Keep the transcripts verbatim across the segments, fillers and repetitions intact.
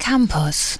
Campus.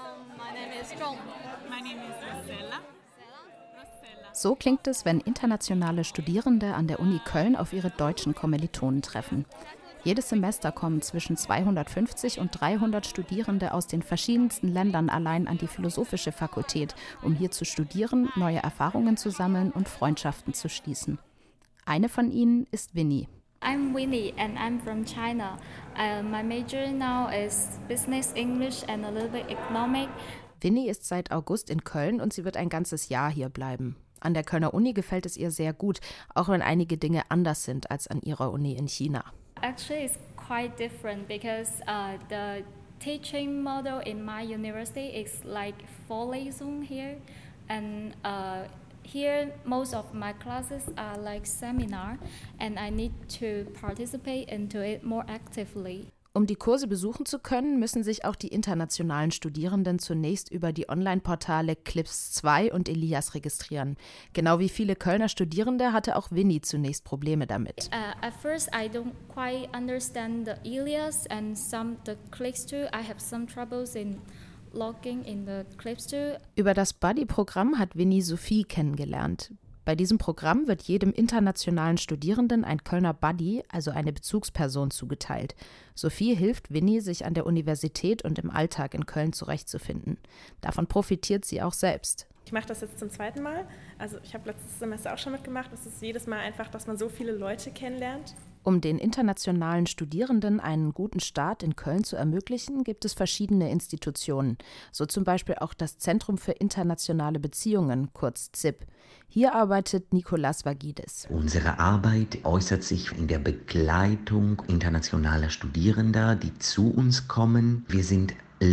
So klingt es, wenn internationale Studierende an der Uni Köln auf ihre deutschen Kommilitonen treffen. Jedes Semester kommen zwischen zweihundertfünfzig und dreihundert Studierende aus den verschiedensten Ländern allein an die Philosophische Fakultät, um hier zu studieren, neue Erfahrungen zu sammeln und Freundschaften zu schließen. Eine von ihnen ist Winnie. I'm Winnie and I'm from China. Uh, my major now is Business English and a little bit Economic. Winnie ist seit August in Köln und sie wird ein ganzes Jahr hier bleiben. An der Kölner Uni gefällt es ihr sehr gut, auch wenn einige Dinge anders sind als an ihrer Uni in China. Actually, it's quite different because uh, the teaching model in my university is like Vorlesung here, and uh, here most of my classes are like seminar, and I need to participate into it more actively. Um die Kurse besuchen zu können, müssen sich auch die internationalen Studierenden zunächst über die Online-Portale Clips zwei und Elias registrieren. Genau wie viele Kölner Studierende hatte auch Winnie zunächst Probleme damit. Uh, at first I don't quite understand the Elias and some the Clips two. I have some troubles in logging in the Clips two. Über das Buddy-Programm hat Winnie Sophie kennengelernt. Bei diesem Programm wird jedem internationalen Studierenden ein Kölner Buddy, also eine Bezugsperson, zugeteilt. Sophie hilft Winnie, sich an der Universität und im Alltag in Köln zurechtzufinden. Davon profitiert sie auch selbst. Ich mache das jetzt zum zweiten Mal. Also ich habe letztes Semester auch schon mitgemacht. Es ist jedes Mal einfach, dass man so viele Leute kennenlernt. Um den internationalen Studierenden einen guten Start in Köln zu ermöglichen, gibt es verschiedene Institutionen. So zum Beispiel auch das Zentrum für internationale Beziehungen, kurz Z I P. Hier arbeitet Nicolas Vagidis. Unsere Arbeit äußert sich in der Begleitung internationaler Studierender, die zu uns kommen. Wir sind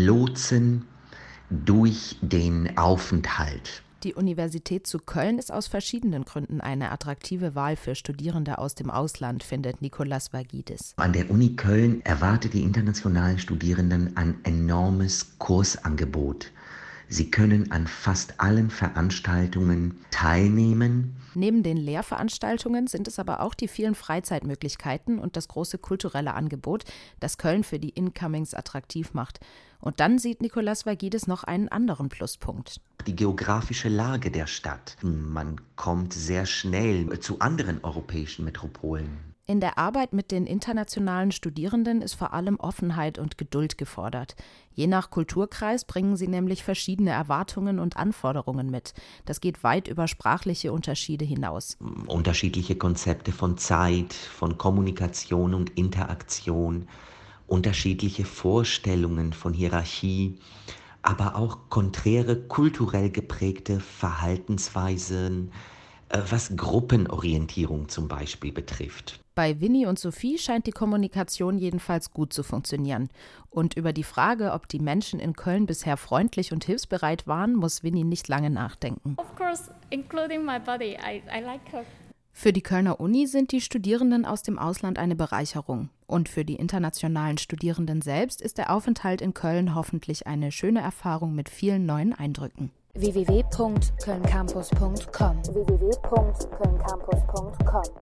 Lotsen durch den Aufenthalt. Die Universität zu Köln ist aus verschiedenen Gründen eine attraktive Wahl für Studierende aus dem Ausland, findet Nicolas Vagidis. An der Uni Köln erwartet die internationalen Studierenden ein enormes Kursangebot. Sie können an fast allen Veranstaltungen teilnehmen. Neben den Lehrveranstaltungen sind es aber auch die vielen Freizeitmöglichkeiten und das große kulturelle Angebot, das Köln für die Incomings attraktiv macht. Und dann sieht Nicolas Vagidis noch einen anderen Pluspunkt. Die geografische Lage der Stadt. Man kommt sehr schnell zu anderen europäischen Metropolen. In der Arbeit mit den internationalen Studierenden ist vor allem Offenheit und Geduld gefordert. Je nach Kulturkreis bringen sie nämlich verschiedene Erwartungen und Anforderungen mit. Das geht weit über sprachliche Unterschiede hinaus. Unterschiedliche Konzepte von Zeit, von Kommunikation und Interaktion, unterschiedliche Vorstellungen von Hierarchie, aber auch konträre kulturell geprägte Verhaltensweisen, was Gruppenorientierung zum Beispiel betrifft. Bei Winnie und Sophie scheint die Kommunikation jedenfalls gut zu funktionieren. Und über die Frage, ob die Menschen in Köln bisher freundlich und hilfsbereit waren, muss Winnie nicht lange nachdenken. Of course, including my buddy. I, I like her. Für die Kölner Uni sind die Studierenden aus dem Ausland eine Bereicherung. Und für die internationalen Studierenden selbst ist der Aufenthalt in Köln hoffentlich eine schöne Erfahrung mit vielen neuen Eindrücken. w w w punkt köln campus punkt com w w w punkt köln campus punkt com